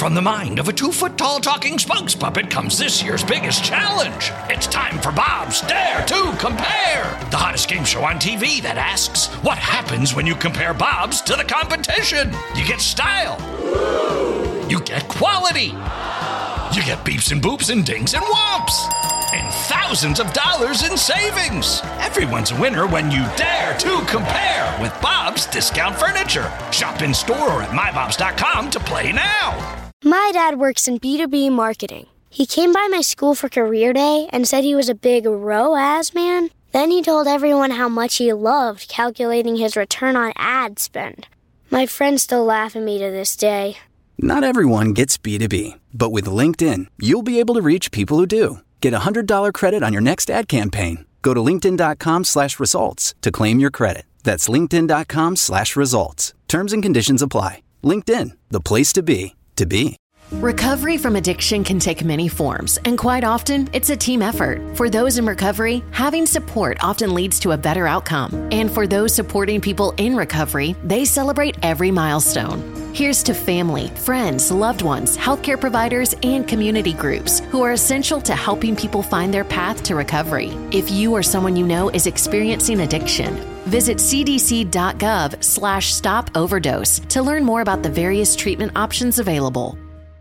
from the mind of a 2-foot-tall talking spokes puppet comes this year's biggest challenge. It's time for Bob's Dare to Compare, the hottest game show on TV that asks, what happens when you compare Bob's to the competition? You get style. You get quality. You get beeps and boops and dings and whomps. And thousands of dollars in savings. Everyone's a winner when you dare to compare with Bob's Discount Furniture. Shop in store or at mybobs.com to play now. My dad works in B2B marketing. He came by my school for career day and said he was a big ROAS man. Then he told everyone how much he loved calculating his return on ad spend. My friends still laugh at me to this day. Not everyone gets B2B, but with LinkedIn, you'll be able to reach people who do. Get a $100 credit on your next ad campaign. Go to linkedin.com/results to claim your credit. That's linkedin.com/results. Terms and conditions apply. LinkedIn, the place to be, to be. Recovery from addiction can take many forms, and quite often, it's a team effort. For those in recovery, having support often leads to a better outcome. And for those supporting people in recovery, they celebrate every milestone. Here's to family, friends, loved ones, healthcare providers, and community groups who are essential to helping people find their path to recovery. If you or someone you know is experiencing addiction, visit cdc.gov/stop overdose to learn more about the various treatment options available.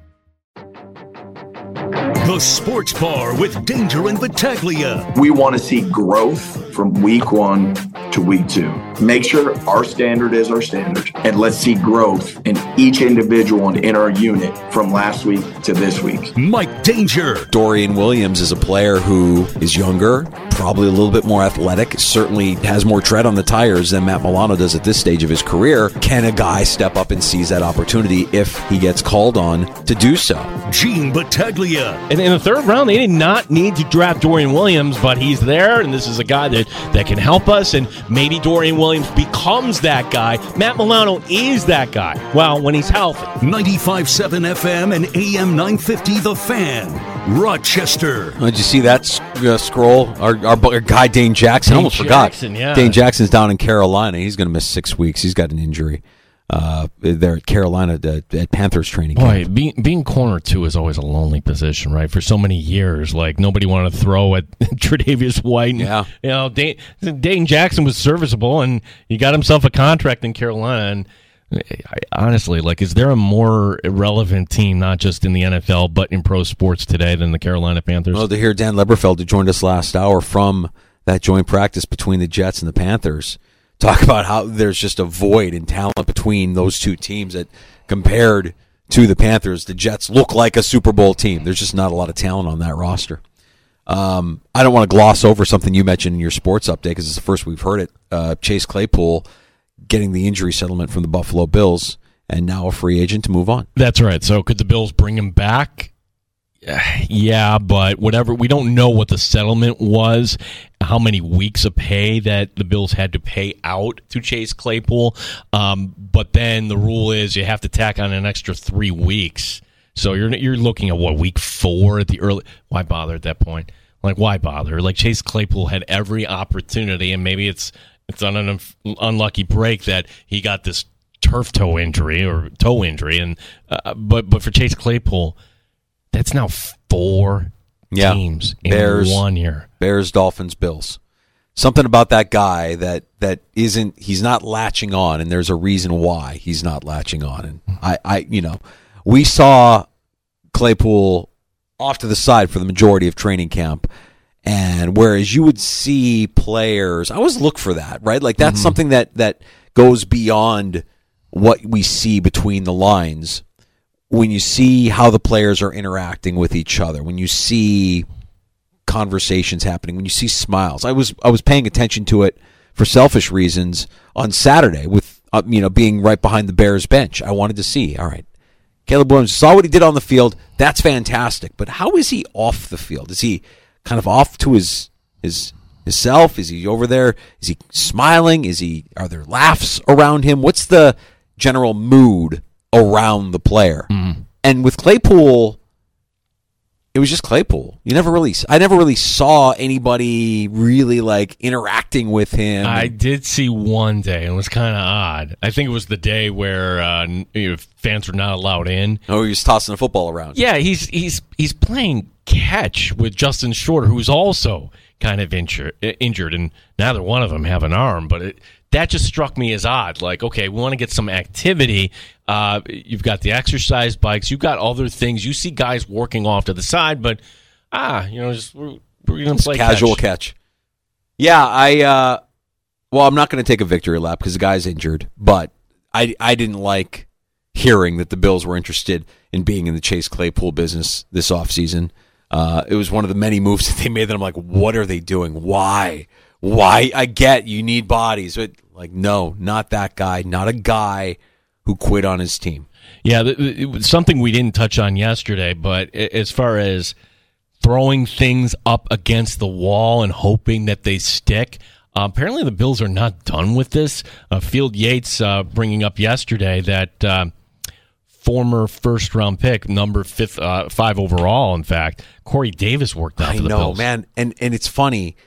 The Sports Bar with Danger and Battaglia. We want to see growth from week 1 to week 2. Make sure our standard is our standard, and let's see growth in each individual and in our unit from last week to this week. Mike Danger. Dorian Williams is a player who is younger, probably a little bit more athletic, certainly has more tread on the tires than Matt Milano does at this stage of his career. Can a guy step up and seize that opportunity if he gets called on to do so? Gene Battaglia. And in the third round, they did not need to draft Dorian Williams, but he's there, and this is a guy that can help us, and maybe Dorian Williams becomes that guy. Matt Milano is that guy, well, when he's healthy. 95.7 FM and AM 950 The Fan, Rochester. Did you see that scroll? Our guy Dane Jackson, I almost forgot. Yeah. Dane Jackson's down in Carolina. He's going to miss 6 weeks. He's got an injury. There at Carolina at Panthers training camp. Boy, being corner 2 is always a lonely position, right? For so many years, like nobody wanted to throw at Tre'Davious White. And, yeah, you know, Dane Jackson was serviceable, and he got himself a contract in Carolina. And honestly, like, is there a more irrelevant team, not just in the NFL but in pro sports today, than the Carolina Panthers? Well, to hear Dan Leberfeld, who joined us last hour from that joint practice between the Jets and the Panthers, talk about how there's just a void in talent between those two teams that compared to the Panthers, the Jets look like a Super Bowl team. There's just not a lot of talent on that roster. I don't want to gloss over something you mentioned in your sports update because it's the first we've heard it. Chase Claypool getting the injury settlement from the Buffalo Bills and now a free agent to move on. That's right. So could the Bills bring him back? Yeah, but whatever. We don't know what the settlement was, how many weeks of pay that the Bills had to pay out to Chase Claypool. But then the rule is you have to tack on an extra 3 weeks. So you're looking at week 4 at the early. Why bother at that point? Like, why bother? Like, Chase Claypool had every opportunity, and maybe it's on an unlucky break that he got this turf toe injury, and but for Chase Claypool, that's now 4 teams in Bears, 1 year. Bears, Dolphins, Bills. Something about that guy that isn't, he's not latching on, and there's a reason why he's not latching on. And we saw Claypool off to the side for the majority of training camp. And whereas you would see players, I always look for that, right? Like that's something that goes beyond what we see between the lines. When you see how the players are interacting with each other, when you see conversations happening, when you see smiles, I was paying attention to it for selfish reasons on Saturday with being right behind the Bears bench. I wanted to see, all right, Caleb Williams saw what he did on the field. That's fantastic, but how is he off the field? Is he kind of off to his self? Is he over there? Is he smiling? Are there laughs around him? What's the general mood around the player? And with Claypool, it was just Claypool. I never really saw anybody really like interacting with him. I did see one day, and it was kind of odd. I think it was the day where fans were not allowed in. Oh, he was tossing the football around. Yeah, he's playing catch with Justin Shorter, who's also kind of injured, and neither one of them have an arm. But that just struck me as odd. Like, okay, we want to get some activity. You've got the exercise bikes. You've got other things. You see guys working off to the side, but just we're going to play casual catch. Yeah, I'm not going to take a victory lap because the guy's injured, but I didn't like hearing that the Bills were interested in being in the Chase Claypool business this offseason. It was one of the many moves that they made that I'm like, what are they doing? Why? I get you need bodies, but like, no, not that guy, not a guy who quit on his team. Yeah, it was something we didn't touch on yesterday, but as far as throwing things up against the wall and hoping that they stick, apparently the Bills are not done with this. Field Yates bringing up yesterday that former first-round pick, number 5 overall, in fact, Corey Davis worked out for the Bills. I know, man, and it's funny.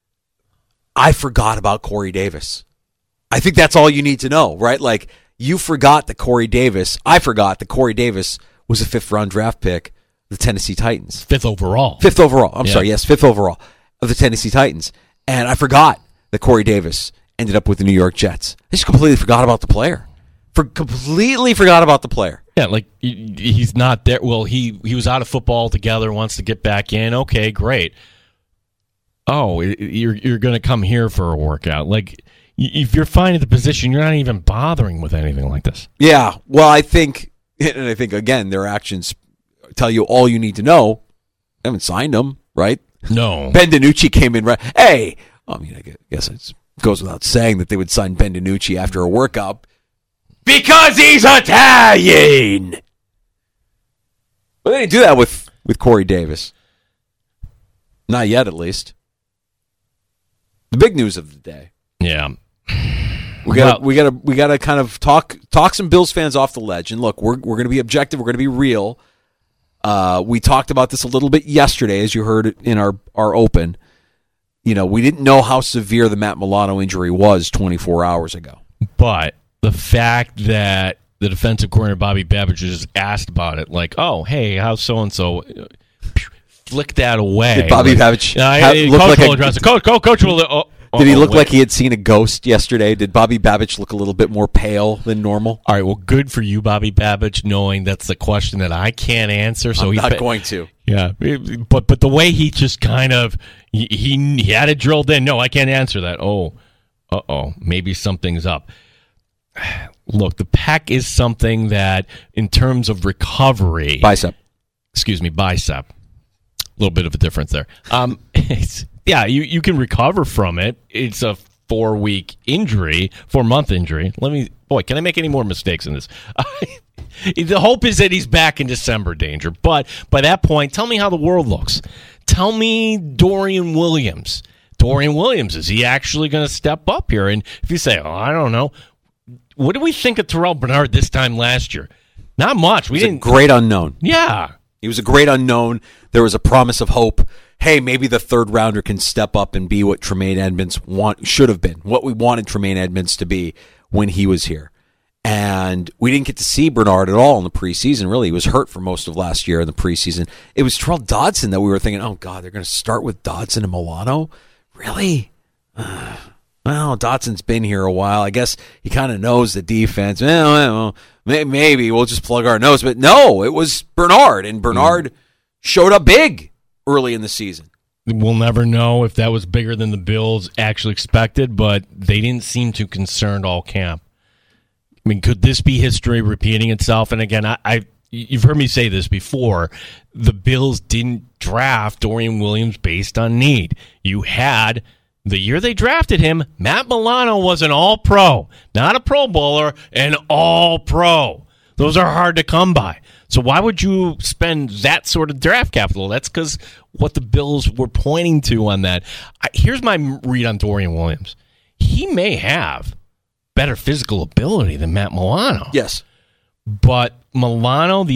I forgot about Corey Davis. I think that's all you need to know, right? Like, you forgot that Corey Davis, I forgot that Corey Davis was a 5th-round draft pick of the Tennessee Titans. 5th overall. 5th overall. I'm sorry, yes, 5th overall of the Tennessee Titans. And I forgot that Corey Davis ended up with the New York Jets. I just completely forgot about the player. Completely forgot about the player. Yeah, like, he's not there. Well, he was out of football altogether, wants to get back in. Okay, great. Oh, you're going to come here for a workout. Like, if you're fine at the position, you're not even bothering with anything like this. Yeah, well, I think, again, their actions tell you all you need to know. They haven't signed him, right? No. Ben DiNucci came in, right? Hey, I mean, I guess it goes without saying that they would sign Ben DiNucci after a workout because he's Italian. But they didn't do that with Corey Davis. Not yet, at least. The big news of the day. Yeah. We gotta kind of talk some Bills fans off the ledge. And look, we're gonna be objective, we're gonna be real. We talked about this a little bit yesterday, as you heard in our open. We didn't know how severe the Matt Milano injury was 24 hours ago. But the fact that the defensive coordinator Bobby Babich was just asked about it, like, oh, hey, how's so and so? Flick that away. Did Bobby Babich Coach will. Did he look like he had seen a ghost yesterday? Did Bobby Babich look a little bit more pale than normal? All right, well, good for you, Bobby Babich, knowing that's the question that I can't answer. So I'm not going to. Yeah, but the way he just kind of he had it drilled in. No, I can't answer that. Oh, maybe something's up. Look, the pec is something that, in terms of recovery, bicep. A little bit of a difference there. Yeah, you can recover from it. It's a 4-month injury. Can I make any more mistakes in this? The hope is that he's back in December, Danger. But by that point, tell me how the world looks. Tell me Dorian Williams. Is he actually going to step up here? And if you say, I don't know. What did we think of Terrell Bernard this time last year? Not much. He was a great unknown. Yeah. He was a great unknown. There was a promise of hope. Hey, maybe the 3rd rounder can step up and be what Tremaine Edmonds should have been, what we wanted Tremaine Edmonds to be when he was here. And we didn't get to see Bernard at all in the preseason, really. He was hurt for most of last year in the preseason. It was Terrell Dodson that we were thinking, oh, God, they're going to start with Dodson and Milano? Really? Well, Dodson's been here a while. I guess he kind of knows the defense. Well, maybe we'll just plug our nose. But no, it was Bernard, and Bernard showed up big early in the season. We'll never know if that was bigger than the Bills actually expected, but they didn't seem too concerned all camp. I mean, could this be history repeating itself? And again, you've heard me say this before. The Bills didn't draft Dorian Williams based on need. You had, the year they drafted him, Matt Milano was an all-pro, not a Pro Bowler, an all-pro. Those are hard to come by. So why would you spend that sort of draft capital? That's because what the Bills were pointing to on that. Here's my read on Dorian Williams. He may have better physical ability than Matt Milano. Yes. But Milano, the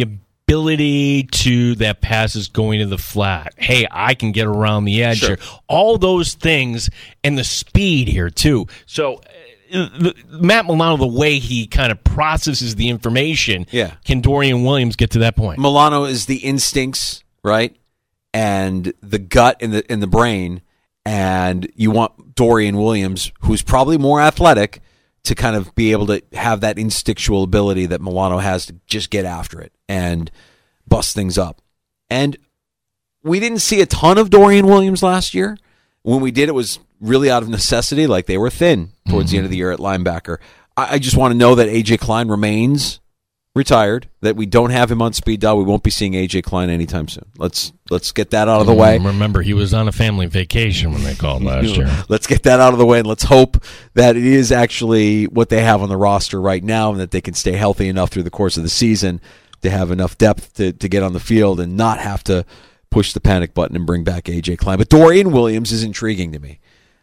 ability to that passes going to the flat. Hey, I can get around the edge here. All those things, and the speed here too. So Matt Milano, the way he kind of processes the information, can Dorian Williams get to that point? Milano is the instincts, right, and the gut and the brain, and you want Dorian Williams, who's probably more athletic, to kind of be able to have that instinctual ability that Milano has to just get after it and bust things up. And we didn't see a ton of Dorian Williams last year. When we did, it was really out of necessity, like they were thin towards the end of the year at linebacker. I just want to know that A.J. Klein remains retired, that we don't have him on speed dial. We won't be seeing A.J. Klein anytime soon. Let's get that out of the way. Remember, he was on a family vacation when they called last year. Let's get that out of the way, and let's hope that it is actually what they have on the roster right now and that they can stay healthy enough through the course of the season to have enough depth to get on the field and not have to push the panic button and bring back A.J. Klein. But Dorian Williams is intriguing to me.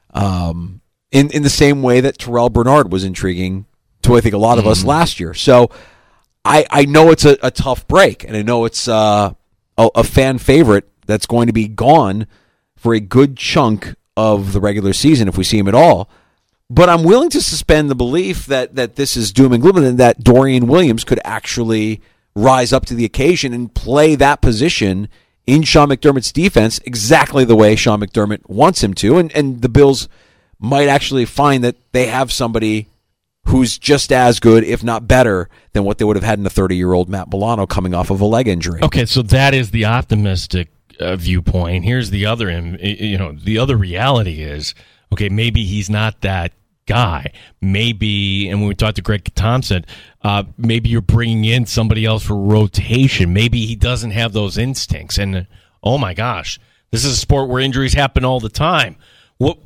In the same way that Terrell Bernard was intriguing to, I think, a lot of us last year. So I know it's a tough break, and I know it's a fan favorite that's going to be gone for a good chunk of the regular season if we see him at all. But I'm willing to suspend the belief that this is doom and gloom and that Dorian Williams could actually rise up to the occasion and play that position in Sean McDermott's defense exactly the way Sean McDermott wants him to. And the Bills might actually find that they have somebody who's just as good, if not better, than what they would have had in a 30-year-old Matt Milano coming off of a leg injury. Okay, so that is the optimistic viewpoint. Here's the other, the other reality is, okay, maybe he's not that guy. Maybe, and when we talked to Greg Thompson, maybe you're bringing in somebody else for rotation. Maybe he doesn't have those instincts. And, oh my gosh, this is a sport where injuries happen all the time. What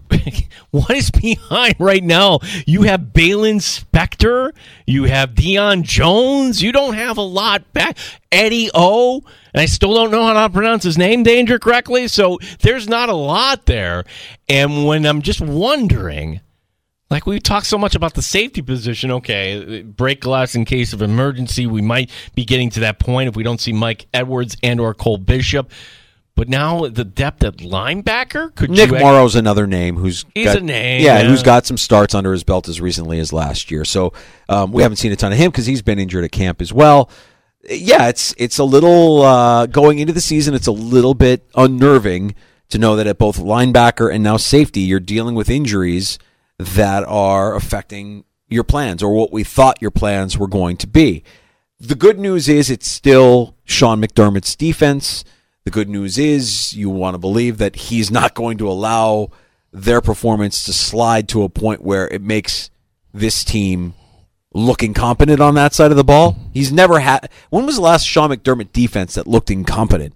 is behind right now? You have Balin Spector. You have Deion Jones. You don't have a lot back. Eddie O. And I still don't know how to pronounce his name, Danger, correctly. So there's not a lot there. And when I'm just wondering, like we talk so much about the safety position, okay, break glass in case of emergency. We might be getting to that point if we don't see Mike Edwards and or Cole Bishop. But now the depth at linebacker? Nick Morrow's another name who's a name. Yeah, who's got some starts under his belt as recently as last year. So we haven't seen a ton of him because he's been injured at camp as well. Yeah, it's a little, going into the season, it's a little bit unnerving to know that at both linebacker and now safety, you're dealing with injuries that are affecting your plans or what we thought your plans were going to be. The good news is it's still Sean McDermott's defense. The good news is you want to believe that he's not going to allow their performance to slide to a point where it makes this team look incompetent on that side of the ball. He's never had. When was the last Sean McDermott defense that looked incompetent?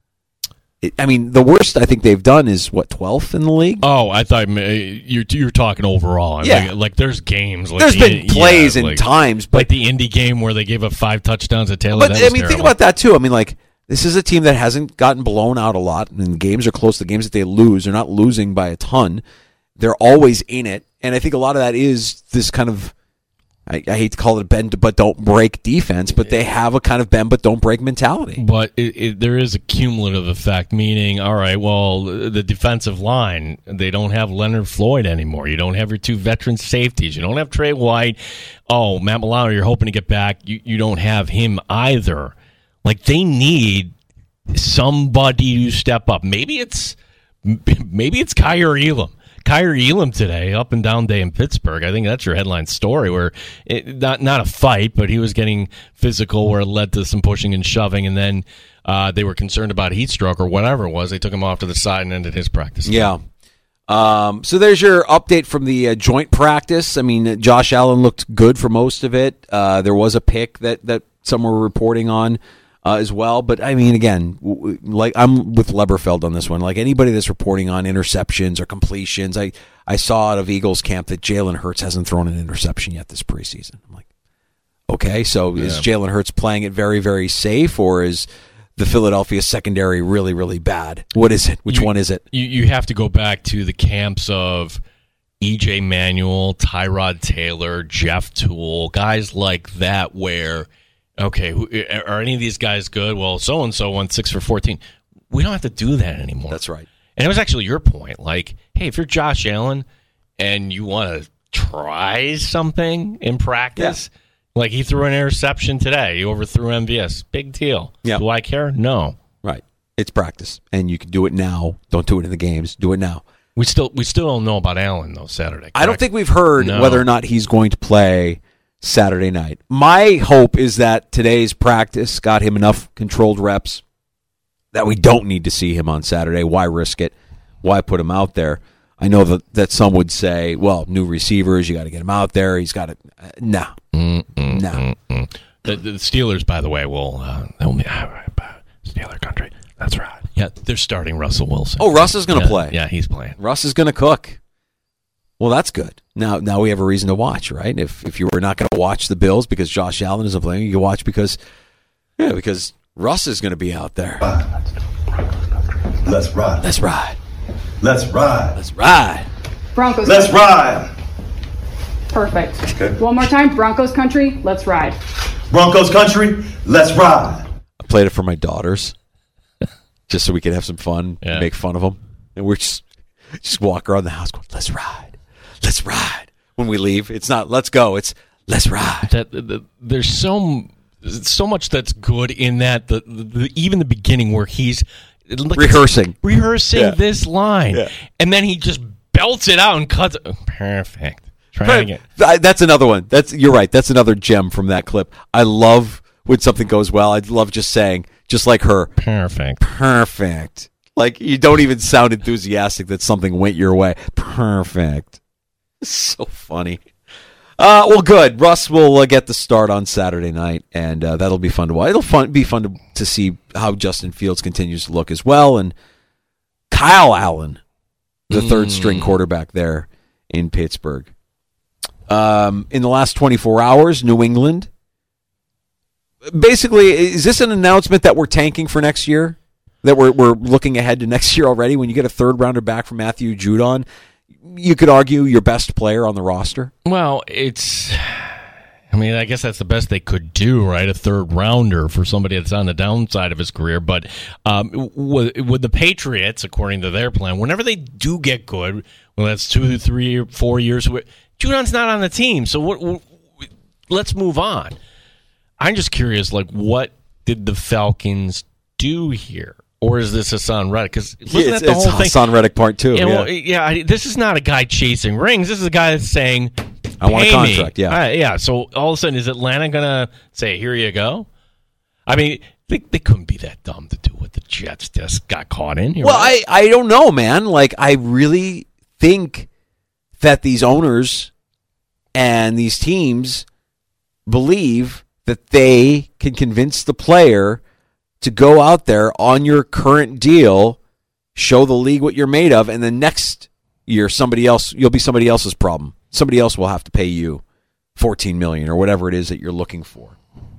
The worst I think they've done is, 12th in the league? Oh, I thought you're talking overall. Yeah. Like there's games. Like there's been plays and times. But like the Indy game where they gave up 5 touchdowns to Taylor. But, think about that, too. This is a team that hasn't gotten blown out a lot, and games are close. The games that they lose, they're not losing by a ton. They're always in it, and I think a lot of that is this kind of, I hate to call it a bend but don't break defense, but they have a kind of bend but don't break mentality. But there is a cumulative effect, meaning, all right, well, the defensive line, they don't have Leonard Floyd anymore. You don't have your 2 veteran safeties. You don't have Trey White. Oh, Matt Milano, you're hoping to get back. You don't have him either. Like, they need somebody to step up. Maybe it's Kyer Elam. Kyer Elam today, up and down day in Pittsburgh. I think that's your headline story, where not a fight, but he was getting physical, where it led to some pushing and shoving, and then they were concerned about heat stroke or whatever it was. They took him off to the side and ended his practice. Yeah. So there's your update from the joint practice. Josh Allen looked good for most of it. There was a pick that some were reporting on as well. But, again, like I'm with Leberfeld on this one. Like anybody that's reporting on interceptions or completions, I saw out of Eagles camp that Jalen Hurts hasn't thrown an interception yet this preseason. I'm like, okay, so is Jalen Hurts playing it very, very safe, or is the Philadelphia secondary really, really bad? What is it? Which one is it? You have to go back to the camps of E.J. Manuel, Tyrod Taylor, Jeff Toole, guys like that, where Okay, are any of these guys good? Well, so-and-so won 6 for 14. We don't have to do that anymore. That's right. And it was actually your point. Like, hey, if you're Josh Allen and you want to try something in practice, like he threw an interception today. He overthrew MVS. Big deal. Yeah. Do I care? No. Right. It's practice, and you can do it now. Don't do it in the games. Do it now. We still don't know about Allen, though, Saturday. Correct? I don't think we've heard whether or not he's going to play Saturday night. My hope is that today's practice got him enough controlled reps that we don't need to see him on Saturday. Why risk it? Why put him out there? I know that some would say, well, new receivers, you got to get him out there. He's got to no. The Steelers, by the way, will Steeler country. That's right. Yeah, they're starting Russell Wilson. Oh, Russ is going to play. Yeah, he's playing. Russ is going to cook. Well, that's good. Now we have a reason to watch, right? If you were not going to watch the Bills because Josh Allen isn't playing, you can watch because Russ is going to be out there. Let's ride. Let's ride. Let's ride. Let's ride. Broncos. Let's ride. Perfect. Okay. One more time. Broncos country. Let's ride. Broncos country. Let's ride. I played it for my daughters, just so we could have some fun, and make fun of them, and we're just walk around the house going, "Let's ride, let's ride." When we leave, it's not "Let's go," it's "Let's ride." There's so much that's good in that. Even the beginning where he's rehearsing this line, and then he just belts it out and cuts it. Perfect. Try again. That's another one. You're right. That's another gem from that clip. I love when something goes well. I love just saying, just like her, perfect. Like you don't even sound enthusiastic that something went your way. Perfect. So funny. Well, good. Russ will get the start on Saturday night, and that'll be fun to watch. It'll be fun to see how Justin Fields continues to look as well, and Kyle Allen, the third-string quarterback there in Pittsburgh. In the last 24 hours, New England. Basically, is this an announcement that we're tanking for next year? That we're looking ahead to next year already? When you get a third-rounder back from Matthew Judon, you could argue your best player on the roster? Well, I guess that's the best they could do, right? A third-rounder for somebody that's on the downside of his career. But with the Patriots, according to their plan, whenever they do get good, well, that's 2, 3, 4 years, Judon's not on the team. So let's move on. I'm just curious, what did the Falcons do here? Or is this Hassan Reddick? Because it's Hassan Reddick part 2. This is not a guy chasing rings. This is a guy that's saying, I want a contract, So all of a sudden, is Atlanta going to say, here you go? I mean, they couldn't be that dumb to do what the Jets just got caught in here. Well, right? I don't know, man. I really think that these owners and these teams believe that they can convince the player to go out there on your current deal, show the league what you're made of, and then next year you'll be somebody else's problem. Somebody else will have to pay you $14 million or whatever it is that you're looking for.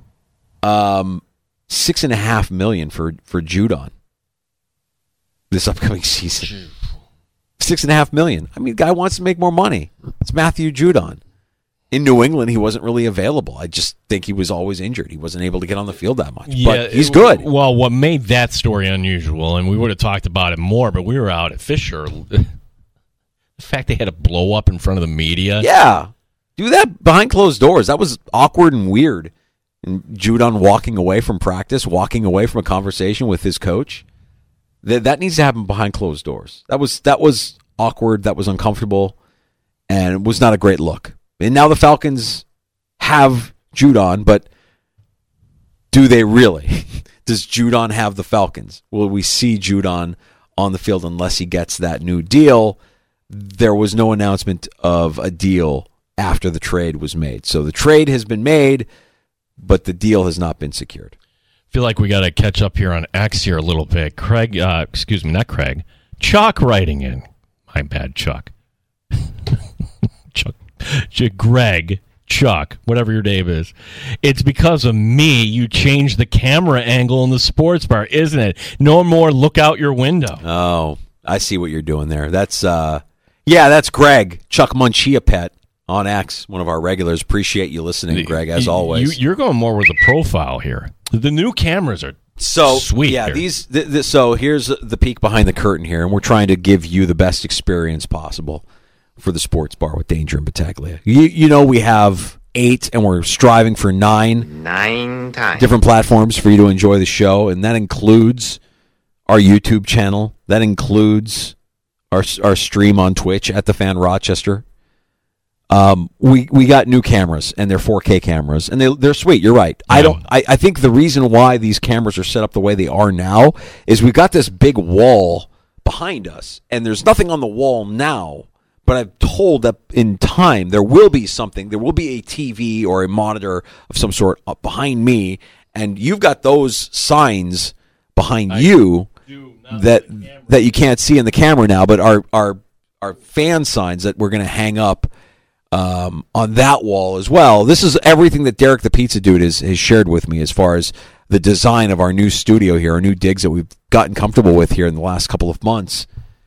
$6.5 million for Judon this upcoming season. $6.5 million. I mean, the guy wants to make more money. It's Matthew Judon. In New England, he wasn't really available. I just think he was always injured. He wasn't able to get on the field that much. But he's good. Well, what made that story unusual, and we would have talked about it more, but we were out at Fisher. The fact they had to blow up in front of the media. Yeah. Do that behind closed doors. That was awkward and weird. And Judon walking away from practice, walking away from a conversation with his coach. That needs to happen behind closed doors. That was awkward. That was uncomfortable. And it was not a great look. And now the Falcons have Judon, but do they really? Does Judon have the Falcons? Will we see Judon on the field unless he gets that new deal? There was no announcement of a deal after the trade was made. So the trade has been made, but the deal has not been secured. I feel like we got to catch up here on X here a little bit. Chuck writing in. My bad, Chuck. Chuck, whatever your name is. It's because of me you changed the camera angle in the sports bar, isn't it? No more look out your window. Oh, I see what you're doing there. That's Greg, Chuck Munchiapet on X, one of our regulars. Appreciate you listening, Greg, as always. You're going more with a profile here. The new cameras are so sweet. Yeah, here. So here's the peek behind the curtain here, and we're trying to give you the best experience possible for the Sports Bar with Danger and Battaglia. You know we have 8, and we're striving for 9 times different platforms for you to enjoy the show, and that includes our YouTube channel. That includes our stream on Twitch at The Fan Rochester. We got new cameras, and they're 4K cameras, and they're sweet. You're right. Yeah. I think the reason why these cameras are set up the way they are now is we've got this big wall behind us, and there's nothing on the wall now. But I'm told that in time there will be something. There will be a TV or a monitor of some sort up behind me, and you've got those signs behind you that you can't see in the camera now, but our fan signs that we're going to hang up on that wall as well. This is everything that Derek the Pizza Dude has shared with me as far as the design of our new studio here, our new digs that we've gotten comfortable with here in the last couple of months.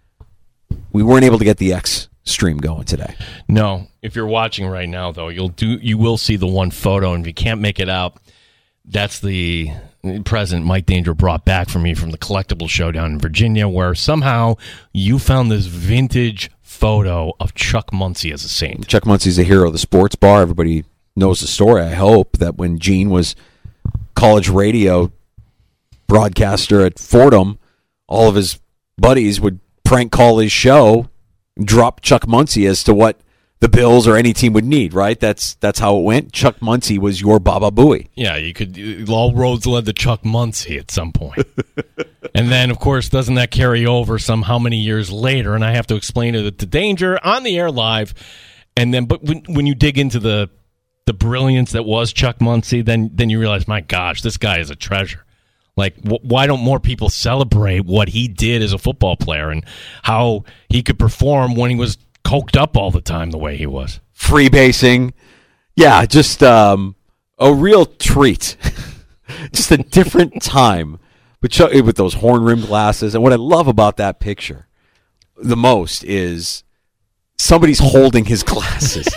We weren't able to get the X stream going today. No, if you're watching right now, though, you will see the one photo, and if you can't make it out, that's the present Mike Danger brought back for me from the collectible show down in Virginia, where somehow you found this vintage photo of Chuck Muncie as a Saint. Chuck Muncie's a hero of the Sports Bar. Everybody knows the story. I hope that when Gene was college radio broadcaster at Fordham, all of his buddies would prank call his show, drop Chuck Muncie as to what the Bills or any team would need, right? That's how it went. Chuck Muncie was your Baba Booey. Yeah, all roads led to Chuck Muncie at some point. And then, of course, doesn't that carry over how many years later? And I have to explain it to Danger on the air live. And then, but when you dig into the brilliance that was Chuck Muncie, then you realize, my gosh, this guy is a treasure. Like, why don't more people celebrate what he did as a football player and how he could perform when he was coked up all the time the way he was? Freebasing. Yeah, just a real treat. Just a different time. But Chuck, with those horn-rimmed glasses. And what I love about that picture the most is somebody's holding his glasses.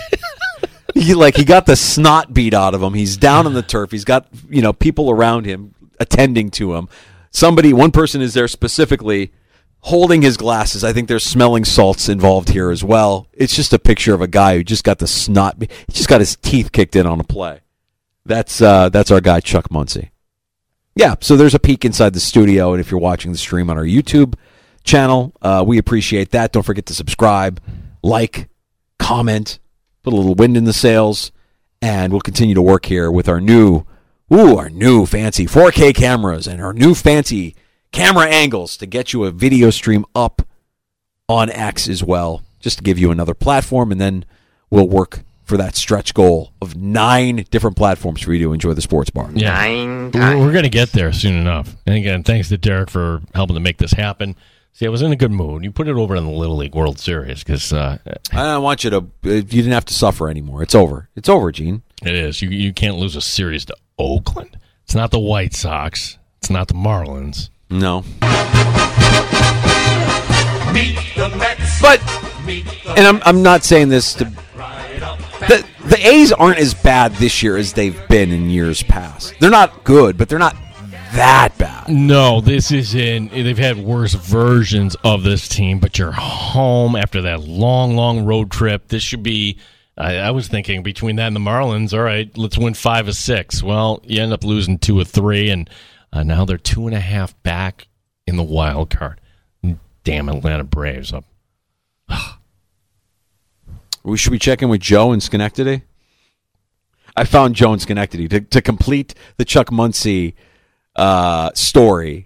He got the snot beat out of him. He's down on the turf. He's got, people around him attending to him. One person is there specifically holding his glasses. I think there's smelling salts involved here as well. It's just a picture of a guy who just got the snot. He just got his teeth kicked in on a play. That's our guy, Chuck Muncie. Yeah, so there's a peek inside the studio, and if you're watching the stream on our YouTube channel, we appreciate that. Don't forget to subscribe, like, comment, put a little wind in the sails, and we'll continue to work here with our new fancy 4K cameras and our new fancy camera angles to get you a video stream up on X as well, just to give you another platform, and then we'll work for that stretch goal of 9 different platforms for you to enjoy the Sports Bar. Yeah. 9 times. We're going to get there soon enough. And again, thanks to Derek for helping to make this happen. See, I was in a good mood. You put it over in the Little League World Series because I don't want you to. You didn't have to suffer anymore. It's over. It's over, Gene. It is. You can't lose a series to Oakland. It's not the White Sox. It's not the Marlins. No. But, and I'm not saying this to. The A's aren't as bad this year as they've been in years past. They're not good, but they're not that bad. No, this isn't. They've had worse versions of this team, but you're home after that long, long road trip. This should be, I was thinking between that and the Marlins, all right, let's win 5 of 6. Well, you end up losing 2 of 3, and now they're 2.5 back in the wild card. Damn Atlanta Braves up. Should we check in with Joe in Schenectady? I found Joe in Schenectady to complete the Chuck Muncie story.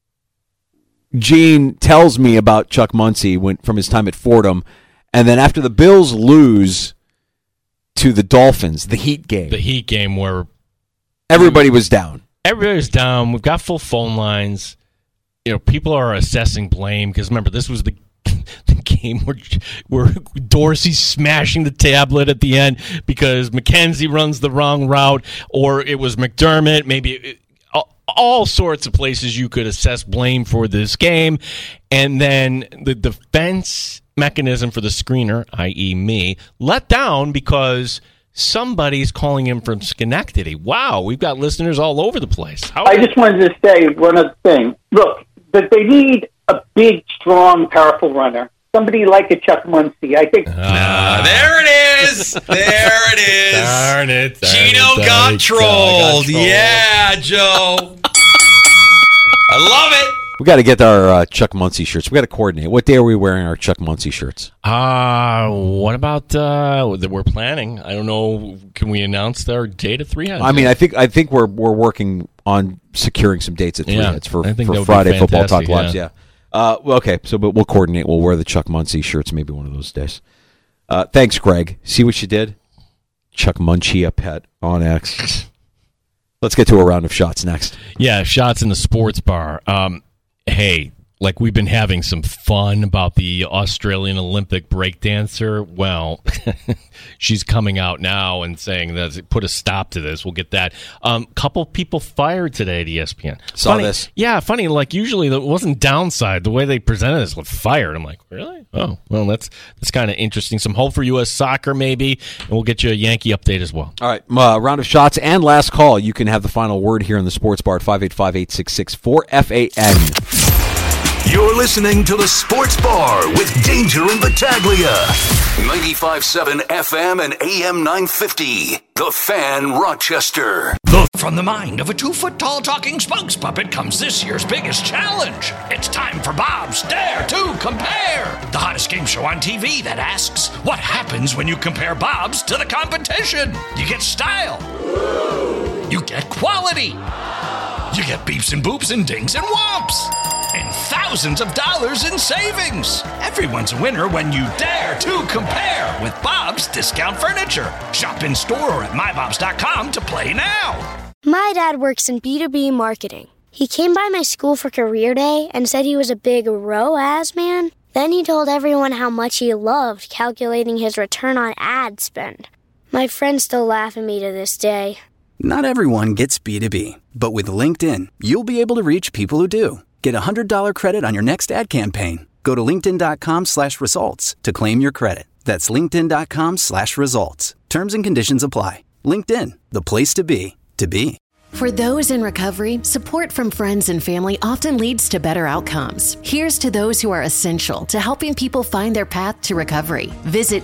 Gene tells me about Chuck Muncie from his time at Fordham, and then after the Bills lose to the Dolphins, the Heat game where everybody was down. Everybody was down. We've got full phone lines. People are assessing blame because remember, this was the game where Dorsey's smashing the tablet at the end because McKenzie runs the wrong route, or it was McDermott. Maybe all sorts of places you could assess blame for this game, and then the defense mechanism for the screener, i.e. me, let down because somebody's calling him from Schenectady. Wow, we've got listeners all over the place. I just wanted to say one other thing. Look, that they need a big, strong, powerful runner. Somebody like a Chuck Muncie. I think. There it is. There it is. Darn it. Gino got trolled. Yeah, Joe. I love it. We got to get our Chuck Muncie shirts. We got to coordinate. What day are we wearing our Chuck Muncie shirts? What about that we're planning? I don't know. Can we announce our date at Three Heads? I mean, I think we're working on securing some dates at Three Heads for Friday Football Talk Lives. Yeah. Okay, but we'll coordinate. We'll wear the Chuck Muncie shirts maybe one of those days. Thanks, Greg. See what you did? Chuck Muncie, a pet on X. Let's get to a round of shots next. Yeah, shots in the sports bar. Hey, like we've been having some fun about the Australian Olympic breakdancer. Well, she's coming out now and saying that put a stop to this. We'll get that. Couple people fired today at ESPN. Saw this. Yeah, funny. Like usually it wasn't downside. The way they presented this was fired. I'm like, really? Oh, well, that's kind of interesting. Some hope for U.S. soccer maybe, and we'll get you a Yankee update as well. All right, round of shots and last call. You can have the final word here in the sports bar at 585-866-4FAN. You're listening to the Sports Bar with Danger and Battaglia. 95.7 FM and AM 950. The Fan, Rochester. From the mind of a 2-foot-tall talking spokes puppet comes this year's biggest challenge. It's time for Bob's Dare to Compare, the hottest game show on TV that asks, what happens when you compare Bob's to the competition? You get style. You get quality. You get beeps and boops and dings and whomps. And thousands of dollars in savings. Everyone's a winner when you dare to compare with Bob's Discount Furniture. Shop in store or at mybobs.com to play now. My dad works in B2B marketing. He came by my school for career day and said he was a big ROAS man. Then he told everyone how much he loved calculating his return on ad spend. My friends still laugh at me to this day. Not everyone gets B2B, but with LinkedIn, you'll be able to reach people who do. Get a $100 credit on your next ad campaign. Go to linkedin.com/results to claim your credit. That's linkedin.com/results. Terms and conditions apply. LinkedIn, the place to be, to be. For those in recovery, support from friends and family often leads to better outcomes. Here's to those who are essential to helping people find their path to recovery. Visit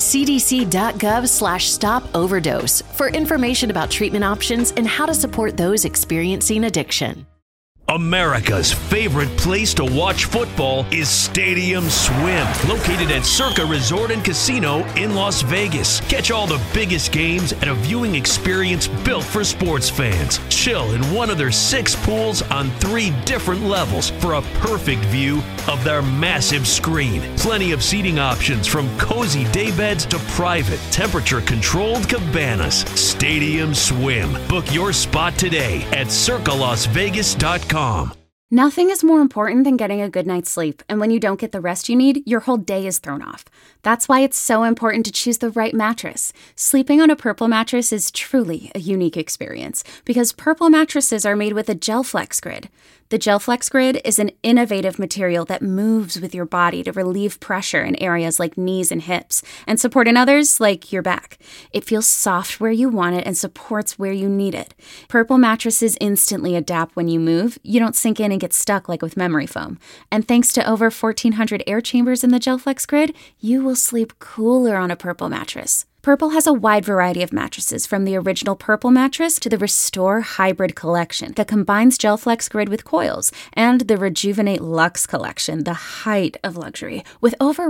cdc.gov/stop-overdose for information about treatment options and how to support those experiencing addiction. America's favorite place to watch football is Stadium Swim, located at Circa Resort and Casino in Las Vegas. Catch all the biggest games at a viewing experience built for sports fans. Chill in one of their 6 pools on 3 different levels for a perfect view of their massive screen. Plenty of seating options from cozy daybeds to private, temperature-controlled cabanas. Stadium Swim. Book your spot today at circalasvegas.com. Nothing is more important than getting a good night's sleep, and when you don't get the rest you need, your whole day is thrown off. That's why it's so important to choose the right mattress. Sleeping on a Purple mattress is truly a unique experience because Purple mattresses are made with a GelFlex Grid. The GelFlex Grid is an innovative material that moves with your body to relieve pressure in areas like knees and hips and support in others like your back. It feels soft where you want it and supports where you need it. Purple mattresses instantly adapt when you move. You don't sink in and get stuck like with memory foam. And thanks to over 1,400 air chambers in the GelFlex Grid, you will sleep cooler on a Purple mattress. Purple has a wide variety of mattresses, from the original Purple mattress to the Restore Hybrid collection that combines GelFlex Grid with coils, and the Rejuvenate Luxe collection, the height of luxury, with over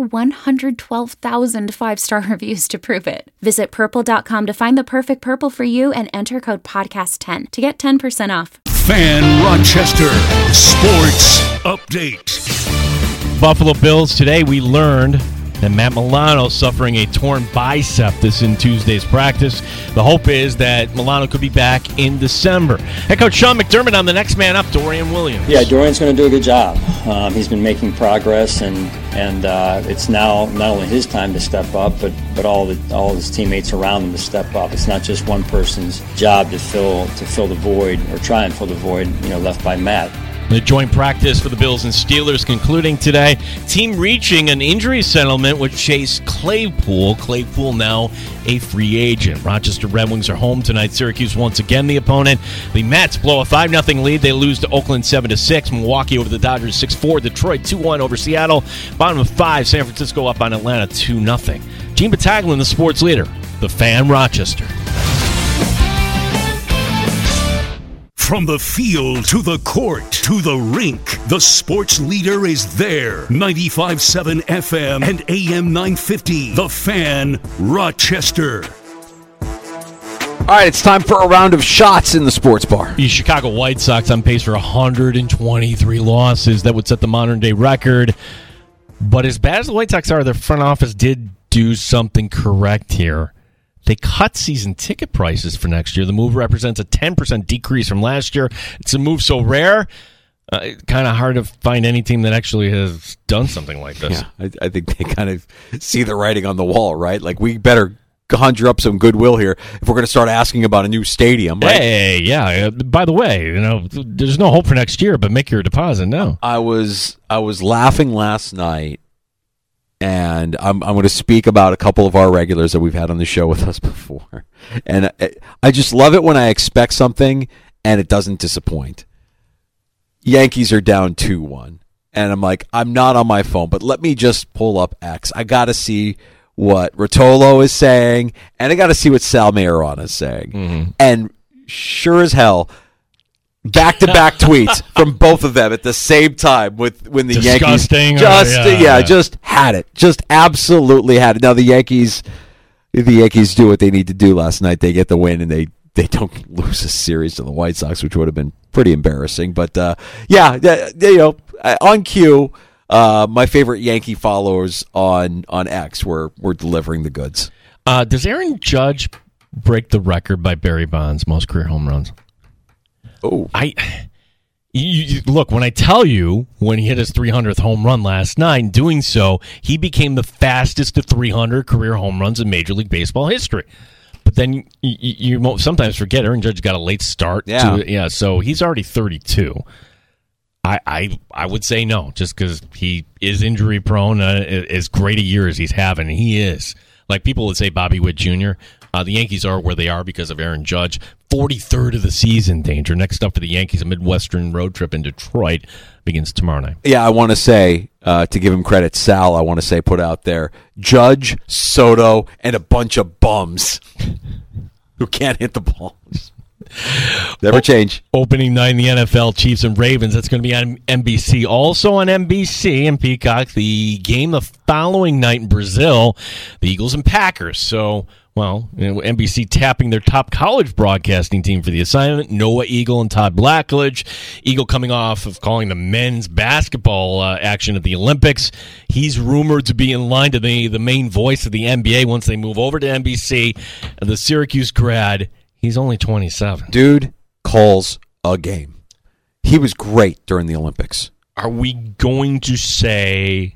112,000 5-star reviews to prove it. Visit Purple.com to find the perfect Purple for you and enter code PODCAST10 to get 10% off. Fan Rochester Sports Update. Buffalo Bills, today we learned that Matt Milano suffering a torn bicep this in Tuesday's practice. The hope is that Milano could be back in December. Head coach Sean McDermott on the next man up, Dorian Williams. Yeah, Dorian's going to do a good job. He's been making progress, and it's now not only his time to step up, but all his teammates around him to step up. It's not just one person's job to fill the void or try and fill the void left by Matt. The joint practice for the Bills and Steelers concluding today. Team reaching an injury settlement with Chase Claypool. Claypool now a free agent. Rochester Red Wings are home tonight. Syracuse once again the opponent. The Mets blow a 5-0 lead. They lose to Oakland 7-6. Milwaukee over the Dodgers 6-4. Detroit 2-1 over Seattle. Bottom of 5. San Francisco up on Atlanta 2-0. Gene Battaglin, the sports leader. The Fan, Rochester. From the field to the court to the rink, the sports leader is there. 95.7 FM and AM 950. The Fan, Rochester. All right, it's time for a round of shots in the sports bar. The Chicago White Sox on pace for 123 losses. That would set the modern-day record. But as bad as the White Sox are, their front office did do something correct here. They cut season ticket prices for next year. The move represents a 10% decrease from last year. It's a move so rare, kind of hard to find any team that actually has done something like this. Yeah, I think they kind of see the writing on the wall, right? Like, we better conjure up some goodwill here if we're going to start asking about a new stadium, right? Hey, yeah. By the way, there's no hope for next year, but make your deposit now. I was laughing last night. And I'm going to speak about a couple of our regulars that we've had on the show with us before. And I just love it when I expect something and it doesn't disappoint. Yankees are down 2-1. And I'm like, I'm not on my phone, but let me just pull up X. I got to see what Rotolo is saying, and I got to see what Sal Mayorana is saying. Mm-hmm. And sure as hell, back-to-back tweets from both of them at the same time when the Disgusting Yankees just had it. Just absolutely had it. Now the Yankees do what they need to do last night. They get the win and they don't lose a series to the White Sox, which would have been pretty embarrassing. But on cue, my favorite Yankee followers on X were delivering the goods. Does Aaron Judge break the record by Barry Bonds, most career home runs? Oh, look, when I tell you when he hit his 300th home run last night, in doing so, he became the fastest to 300 career home runs in Major League Baseball history. But then you sometimes forget Aaron Judge got a late start. So he's already 32. I would say no, just because he is injury prone. As great a year as he's having, and he is. Like people would say Bobby Witt Jr., the Yankees are where they are because of Aaron Judge. 43rd of the season, Danger. Next up for the Yankees, a Midwestern road trip in Detroit begins tomorrow night. Yeah, I want to say, to give him credit, Sal, I want to say put out there, Judge, Soto, and a bunch of bums who can't hit the ball. Never change. Opening night in the NFL, Chiefs and Ravens. That's going to be on NBC. Also on NBC and Peacock, the game the following night in Brazil, the Eagles and Packers. So, NBC tapping their top college broadcasting team for the assignment. Noah Eagle and Todd Blackledge. Eagle coming off of calling the men's basketball action at the Olympics. He's rumored to be in line to be the main voice of the NBA once they move over to NBC. The Syracuse grad, he's only 27. Dude calls a game. He was great during the Olympics. Are we going to say,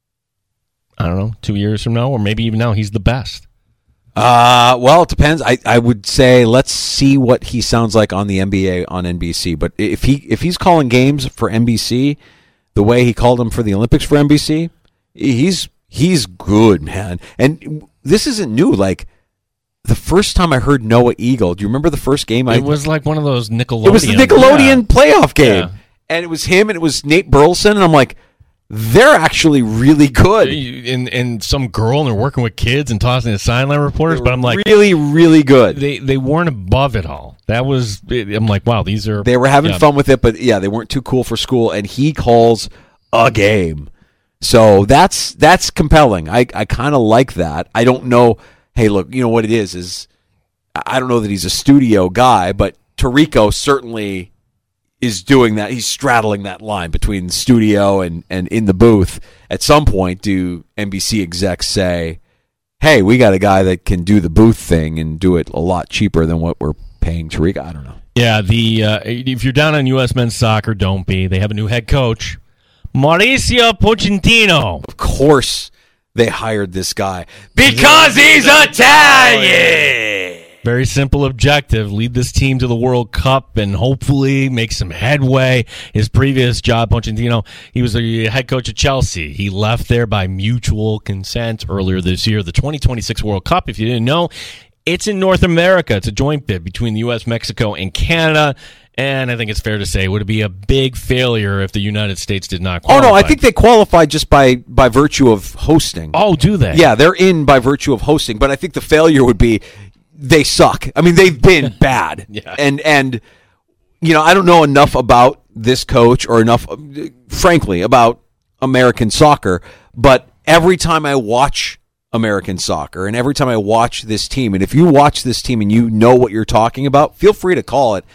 2 years from now, or maybe even now, he's the best? Well, it depends. I would say let's see what he sounds like on the NBA on NBC. But if he's calling games for NBC the way he called them for the Olympics for NBC, he's good, man. And this isn't new. Like the first time I heard Noah Eagle, do you remember the first game? It was like one of those Nickelodeon. It was the Nickelodeon playoff game, and it was him and it was Nate Burleson, and I'm like, they're actually really good. And some girl, and they're working with kids and tossing to sideline reporters. But I'm like, really, really good. They weren't above it all. I'm like, wow, these are. They were having fun with it, but they weren't too cool for school. And he calls a game, so that's compelling. I kind of like that. I don't know. Hey, look, you know what it is I don't know that he's a studio guy, but Tirico certainly is doing that. He's straddling that line between studio and in the booth. At some point, do NBC execs say, hey, we got a guy that can do the booth thing and do it a lot cheaper than what we're paying Tirico? I don't know. Yeah, if you're down on U.S. men's soccer, don't be. They have a new head coach, Mauricio Pochettino. Of course they hired this guy. Because he's Italian! Very simple objective: lead this team to the World Cup and hopefully make some headway. His previous job, Pochettino, he was the head coach of Chelsea. He left there by mutual consent earlier this year. The 2026 World Cup, if you didn't know, it's in North America. It's a joint bid between the U.S., Mexico, and Canada. And I think it's fair to say, would it be a big failure if the United States did not qualify? Oh, no, I think they qualified just by virtue of hosting. Oh, do they? Yeah, they're in by virtue of hosting. But I think the failure would be they suck. I mean, they've been bad. Yeah. And you know, I don't know enough about this coach or enough, frankly, about American soccer. But every time I watch American soccer and every time I watch this team, and if you watch this team and you know what you're talking about, feel free to call it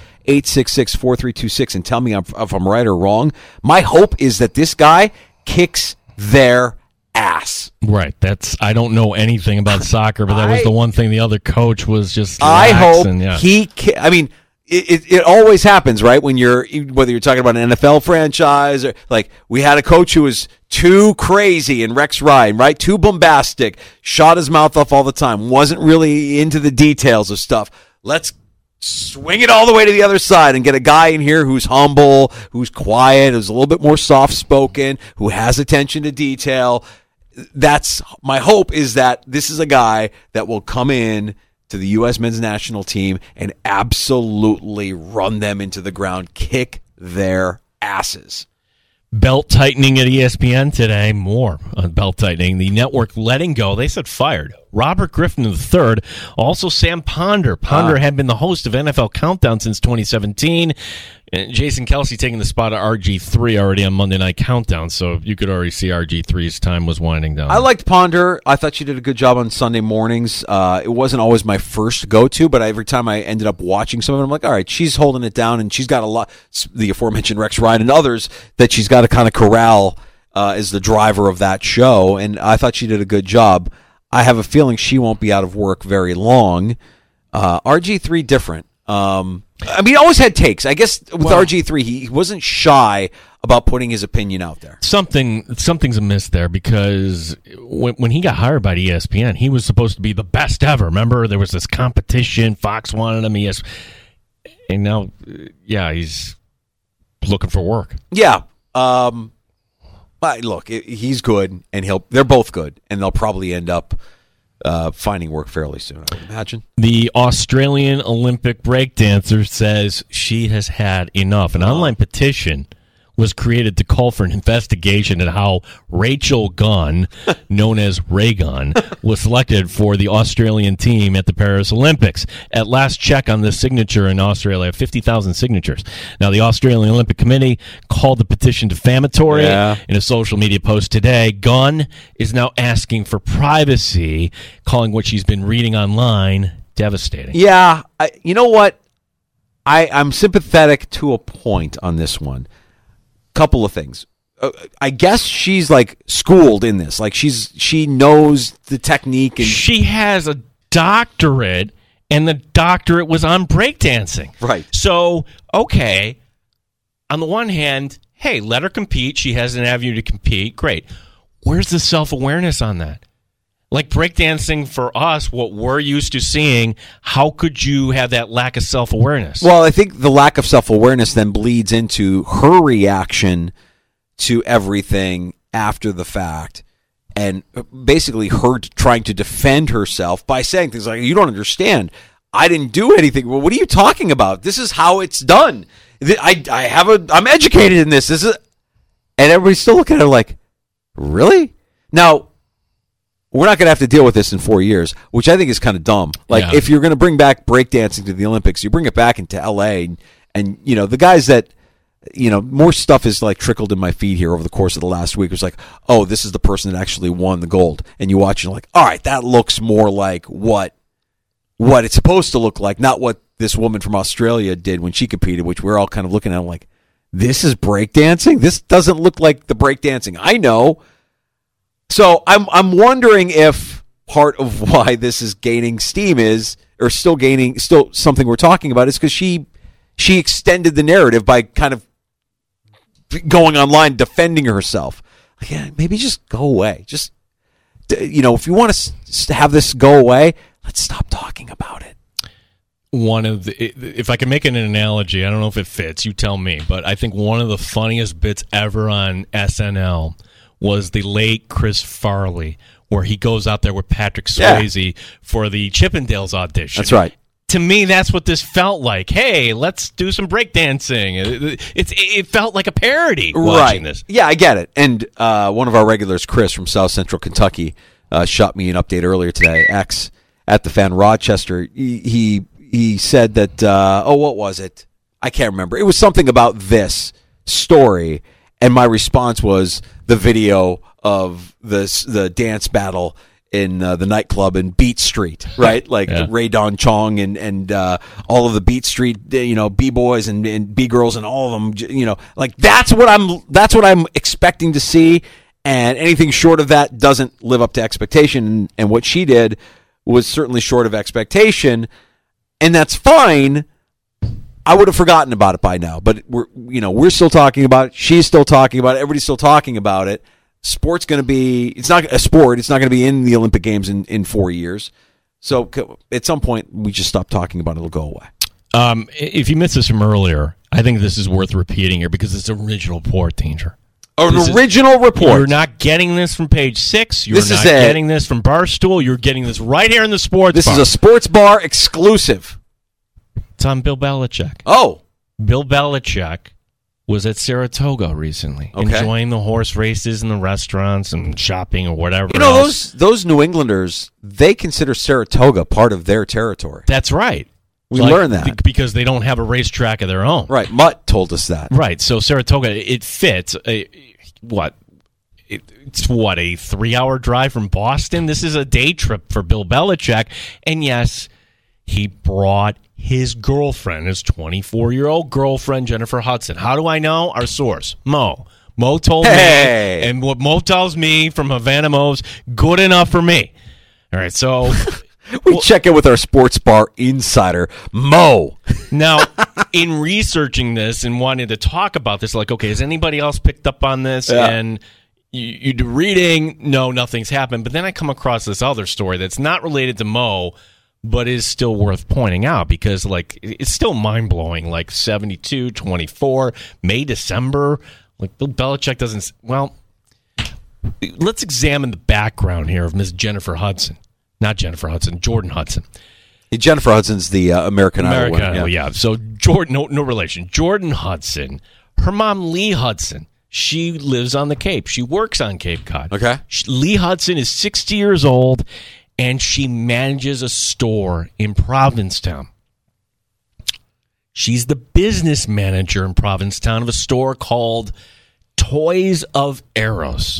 866-4326 and tell me if I'm right or wrong. My hope is that this guy kicks their ass. Right. I don't know anything about soccer, but that was the one thing the other coach was just I hope he I mean, it always happens, right? When whether you're talking about an NFL franchise or like we had a coach who was too crazy in Rex Ryan, right? Too bombastic, shot his mouth off all the time, wasn't really into the details of stuff. Let's swing it all the way to the other side and get a guy in here who's humble, who's quiet, who's a little bit more soft-spoken, who has attention to detail. That's my hope, is that this is a guy that will come in to the U.S. men's national team and absolutely run them into the ground, kick their asses. Belt tightening at ESPN today. More on belt tightening. The network letting go, they said fired, Robert Griffin III. Also Sam Ponder. Ponder had been the host of NFL Countdown since 2017. And Jason Kelsey taking the spot of RG3 already on Monday Night Countdown. So you could already see RG3's time was winding down. I liked Ponder. I thought she did a good job on Sunday mornings. It wasn't always my first go-to, but every time I ended up watching some of it, I'm like, all right, she's holding it down, and she's got a lot, the aforementioned Rex Ryan and others, that she's got to kind of corral as the driver of that show, and I thought she did a good job. I have a feeling she won't be out of work very long. RG3 different. I mean, he always had takes. I guess with RG3, he wasn't shy about putting his opinion out there. Something's amiss there, because when he got hired by ESPN, he was supposed to be the best ever. Remember, there was this competition. Fox wanted him. And now, he's looking for work. Yeah. But look, he's good, and they're both good, and they'll probably end up finding work fairly soon, I would imagine. The Australian Olympic breakdancer says she has had enough. An online petition was created to call for an investigation into how Rachel Gunn, known as Ray Gunn, was selected for the Australian team at the Paris Olympics. At last check on this signature in Australia, 50,000 signatures. Now, the Australian Olympic Committee called the petition defamatory. In a social media post today, Gunn is now asking for privacy, calling what she's been reading online devastating. Yeah, you know what? I'm sympathetic to a point on this one. Couple of things. I guess she's like schooled in this. Like she knows the technique, and she has a doctorate, and the doctorate was on breakdancing. Right. So, okay, on the one hand, hey, let her compete. She has an avenue to compete. Great. Where's the self-awareness on that? Like breakdancing for us, what we're used to seeing, how could you have that lack of self-awareness? Well, I think the lack of self-awareness then bleeds into her reaction to everything after the fact, and basically her trying to defend herself by saying things like, you don't understand. I didn't do anything. Well, what are you talking about? This is how it's done. I'm educated in this. And everybody's still looking at her like, really? Now, we're not going to have to deal with this in 4 years, which I think is kind of dumb. Like, if you're going to bring back breakdancing to the Olympics, you bring it back into L.A. And you know, the guys that, you know, more stuff has like trickled in my feed here over the course of the last week. It was like, oh, this is the person that actually won the gold. And you watch and you're like, all right, that looks more like what it's supposed to look like, not what this woman from Australia did when she competed, which we're all kind of looking at like, this is breakdancing? This doesn't look like the breakdancing I know. So I'm wondering if part of why this is gaining steam still something we're talking about is because she extended the narrative by kind of going online defending herself. Like, yeah, maybe just go away. Just, you know, if you want to have this go away, let's stop talking about it. one of the, if I can make an analogy, I don't know if it fits, you tell me, but I think one of the funniest bits ever on SNL was the late Chris Farley, where he goes out there with Patrick Swayze for the Chippendales audition. That's right. To me, that's what this felt like. Hey, let's do some breakdancing. It felt like a parody watching this. Yeah, I get it. And one of our regulars, Chris from South Central Kentucky, shot me an update earlier today, X, at the Fan Rochester. He said that, what was it? I can't remember. It was something about this story, and my response was the video of the dance battle in the nightclub in Beat Street, right? Like Ray Don Chong and all of the Beat Street, B-boys and B-girls and all of them, like that's what I'm expecting to see, and anything short of that doesn't live up to expectation. And what she did was certainly short of expectation, and that's fine. I would have forgotten about it by now, but we're still talking about it. She's still talking about it. Everybody's still talking about it. Sport's going to be, it's not a sport. It's not going to be in the Olympic Games in 4 years. So at some point, we just stop talking about it. It'll go away. If you missed this from earlier, I think this is worth repeating here because it's original report, Danger. Original report. You're not getting this from Page 6. You're not getting this from Barstool. You're getting this right here in the Sports Bar. This is a Sports Bar exclusive. It's on Bill Belichick. Oh. Bill Belichick was at Saratoga recently, enjoying the horse races and the restaurants and shopping or whatever else. Those New Englanders, they consider Saratoga part of their territory. That's right. We learned that. Because they don't have a racetrack of their own. Right. Mutt told us that. Right. So Saratoga, it fits. It's a 3-hour drive from Boston? This is a day trip for Bill Belichick. And yes, he brought his girlfriend, his 24-year-old girlfriend, Jennifer Hudson. How do I know? Our source, Mo. Mo told me, and what Mo tells me from Havana Mo's good enough for me. All right, so we check in with our Sports Bar insider, Mo. Now, in researching this and wanting to talk about this, like, okay, has anybody else picked up on this? Yeah. And you do reading, no, nothing's happened. But then I come across this other story that's not related to Mo, but is still worth pointing out because, like, it's still mind-blowing. Like, 72, 24, May, December. Like, Bill Belichick doesn't... Well, let's examine the background here of Miss Jennifer Hudson. Not Jennifer Hudson, Jordan Hudson. Jennifer Hudson's the American Idol winner. Yeah. So, Jordan, no relation. Jordan Hudson, her mom, Lee Hudson, she lives on the Cape. She works on Cape Cod. Okay. Lee Hudson is 60 years old, and she manages a store in Provincetown. She's the business manager in Provincetown of a store called Toys of Eros.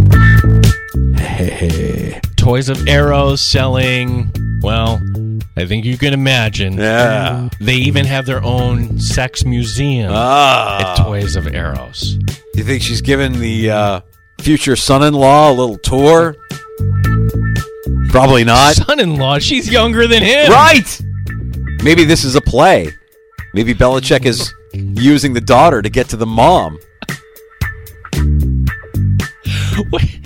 Hey. Toys of Eros selling, well, I think you can imagine. Yeah. They even have their own sex museum at Toys of Eros. You think she's giving the future son-in-law a little tour? Probably not. Son-in-law? She's younger than him. Right. Maybe this is a play. Maybe Belichick is using the daughter to get to the mom. Wait,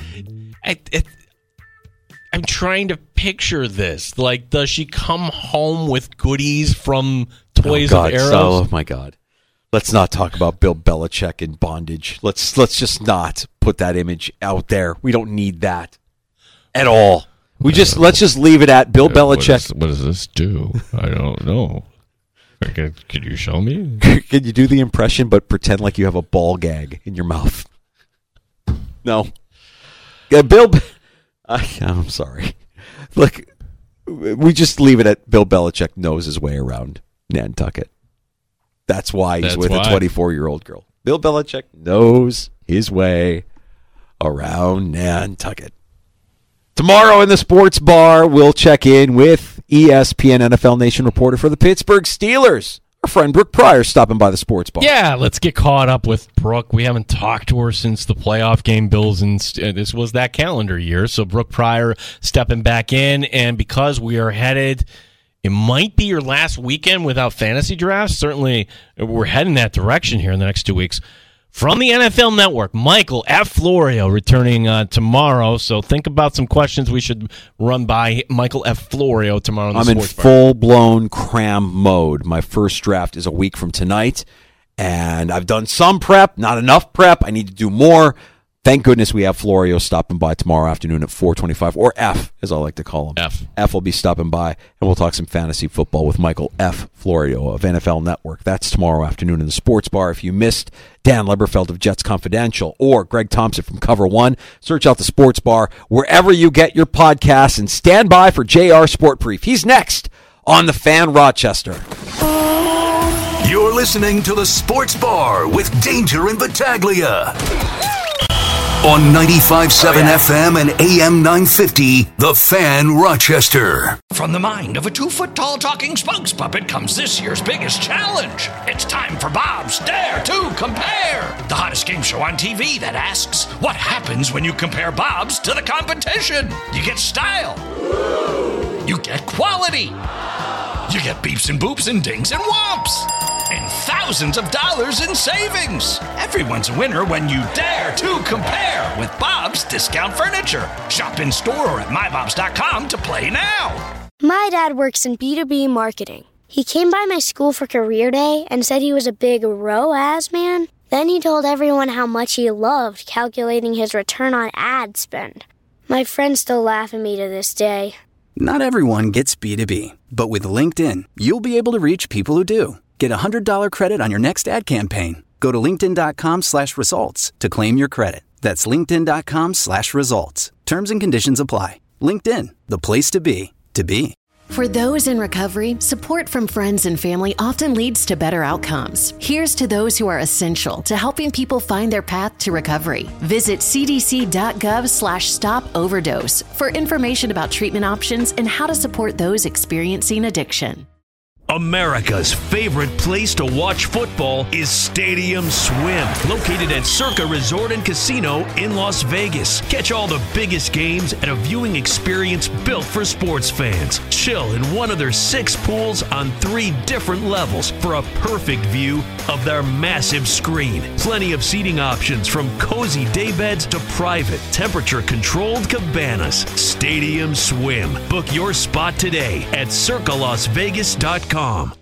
I'm trying to picture this. Like, does she come home with goodies from Toys of Eros? Oh, my God. Let's not talk about Bill Belichick in bondage. Let's just not put that image out there. We don't need that at all. Let's just leave it at Bill Belichick. What does this do? I don't know. Could you show me? Can you do the impression but pretend like you have a ball gag in your mouth? No. Bill, I'm sorry. Look, we just leave it at Bill Belichick knows his way around Nantucket. That's why he's with a 24-year-old girl. Bill Belichick knows his way around Nantucket. Tomorrow in the Sports Bar, we'll check in with ESPN NFL Nation reporter for the Pittsburgh Steelers. Our friend Brooke Pryor stopping by the Sports Bar. Yeah, let's get caught up with Brooke. We haven't talked to her since the playoff game, Bills, and this was that calendar year. So Brooke Pryor stepping back in, and because we are headed, it might be your last weekend without fantasy drafts. Certainly, we're heading that direction here in the next 2 weeks. From the NFL Network, Michael F. Florio returning tomorrow. So think about some questions we should run by Michael F. Florio tomorrow. I'm in full-blown cram mode. My first draft is a week from tonight, and I've done some prep, not enough prep. I need to do more. Thank goodness we have Florio stopping by tomorrow afternoon at 4:25, or F, as I like to call him. F will be stopping by, and we'll talk some fantasy football with Michael F. Florio of NFL Network. That's tomorrow afternoon in the Sports Bar. If you missed Dan Leberfeld of Jets Confidential or Greg Thompson from Cover One, search out the Sports Bar wherever you get your podcasts, and stand by for JR Sport Brief. He's next on The Fan Rochester. You're listening to the Sports Bar with Danger and Battaglia. On 95.7 FM and AM 950, The Fan Rochester. From the mind of a 2-foot-tall talking spokes puppet comes this year's biggest challenge. It's time for Bob's Dare to Compare, the hottest game show on TV that asks, what happens when you compare Bob's to the competition? You get style. You get quality. You get beeps and boops and dings and whomps. And thousands of dollars in savings. Everyone's a winner when you dare to compare with Bob's Discount Furniture. Shop in store or at mybobs.com to play now. My dad works in B2B marketing. He came by my school for career day and said he was a big ROAS man. Then he told everyone how much he loved calculating his return on ad spend. My friends still laugh at me to this day. Not everyone gets B2B, but with LinkedIn, you'll be able to reach people who do. Get a $100 credit on your next ad campaign. Go to linkedin.com/results to claim your credit. That's linkedin.com/results. Terms and conditions apply. LinkedIn, the place to be, to be. For those in recovery, support from friends and family often leads to better outcomes. Here's to those who are essential to helping people find their path to recovery. Visit cdc.gov/stop-overdose for information about treatment options and how to support those experiencing addiction. America's favorite place to watch football is Stadium Swim, located at Circa Resort and Casino in Las Vegas. Catch all the biggest games at a viewing experience built for sports fans. Chill in one of their 6 pools on 3 different levels for a perfect view of their massive screen. Plenty of seating options from cozy daybeds to private, temperature-controlled cabanas. Stadium Swim. Book your spot today at CircaLasVegas.com.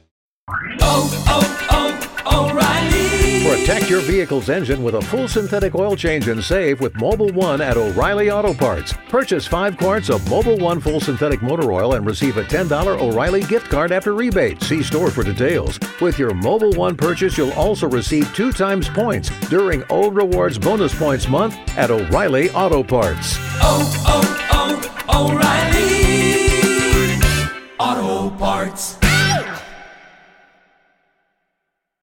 O'Reilly. Protect your vehicle's engine with a full synthetic oil change and save with Mobil 1 at O'Reilly Auto Parts. Purchase 5 quarts of Mobil 1 full synthetic motor oil and receive a $10 O'Reilly gift card after rebate. See store for details. With your Mobil 1 purchase, you'll also receive 2 times points during O Rewards Bonus Points Month at O'Reilly Auto Parts. O'Reilly.